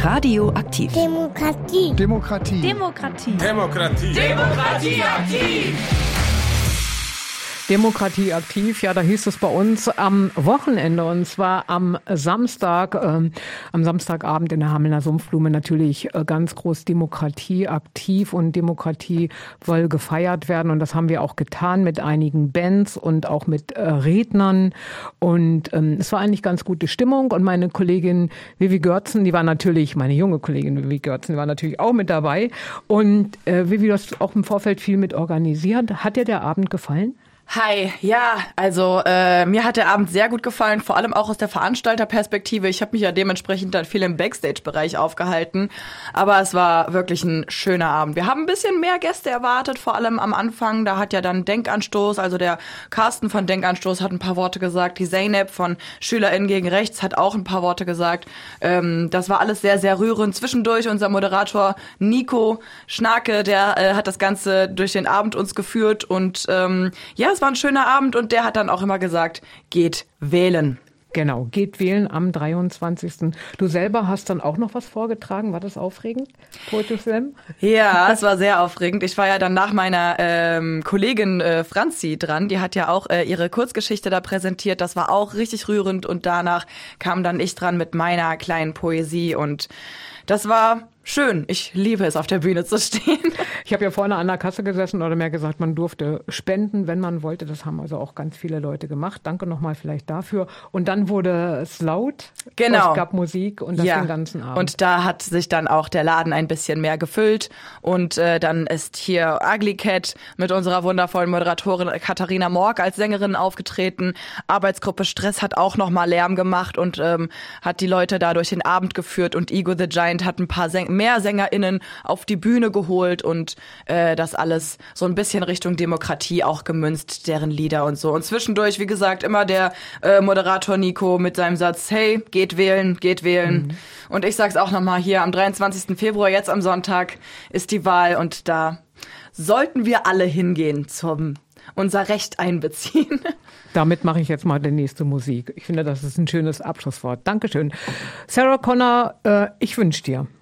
Radioaktiv. Demokratie. Demokratie. Demokratie. Demokratie. Demokratie aktiv. Demokratie aktiv, ja, da hieß es bei uns am Wochenende, und zwar am Samstagabend in der Hamelner Sumpfblume natürlich ganz groß Demokratie aktiv, und Demokratie soll gefeiert werden, und das haben wir auch getan mit einigen Bands und auch mit Rednern, und es war eigentlich ganz gute Stimmung, und meine Kollegin Vivi Görzen, meine junge Kollegin Vivi Görzen, die war natürlich auch mit dabei, und Vivi, du hast auch im Vorfeld viel mit organisiert. Hat dir der Abend gefallen? Hi, ja, also mir hat der Abend sehr gut gefallen, vor allem auch aus der Veranstalterperspektive. Ich habe mich ja dementsprechend dann viel im Backstage-Bereich aufgehalten, aber es war wirklich ein schöner Abend. Wir haben ein bisschen mehr Gäste erwartet, vor allem am Anfang. Da hat ja dann Denkanstoß, also der Carsten von Denkanstoß hat ein paar Worte gesagt, die Zeynep von SchülerInnen gegen Rechts hat auch ein paar Worte gesagt. Das war alles sehr, sehr rührend. Zwischendurch unser Moderator Nico Schnake, der hat das Ganze durch den Abend uns geführt, und ja, es war ein schöner Abend, und der hat dann auch immer gesagt, geht wählen. Genau, geht wählen am 23. Du selber hast dann auch noch was vorgetragen. War das aufregend? Poetry Slam? Ja, es war sehr aufregend. Ich war ja dann nach meiner Kollegin Franzi dran. Die hat ja auch ihre Kurzgeschichte da präsentiert. Das war auch richtig rührend, und danach kam dann ich dran mit meiner kleinen Poesie, und das war schön. Ich liebe es, auf der Bühne zu stehen. Ich habe ja vorne an der Kasse gesessen, oder mehr gesagt, man durfte spenden, wenn man wollte. Das haben also auch ganz viele Leute gemacht. Danke nochmal vielleicht dafür. Und dann wurde es laut. Genau. Es gab Musik, und das den ganzen Abend. Und da hat sich dann auch der Laden ein bisschen mehr gefüllt. Und dann ist hier Ugly Cat mit unserer wundervollen Moderatorin Katharina Morg als Sängerin aufgetreten. Arbeitsgruppe Stress hat auch nochmal Lärm gemacht und hat die Leute da durch den Abend geführt. Und Ego the Giant hat ein paar mehr SängerInnen auf die Bühne geholt, und das alles so ein bisschen Richtung Demokratie auch gemünzt, deren Lieder und so. Und zwischendurch, wie gesagt, immer der Moderator Nico mit seinem Satz, hey, geht wählen, geht wählen. Mhm. Und ich sag's auch nochmal hier, am 23. Februar, jetzt am Sonntag, ist die Wahl, und da sollten wir alle hingehen unser Recht einbeziehen. Damit mache ich jetzt mal die nächste Musik. Ich finde, das ist ein schönes Abschlusswort. Dankeschön. Sarah Connor, ich wünsche dir.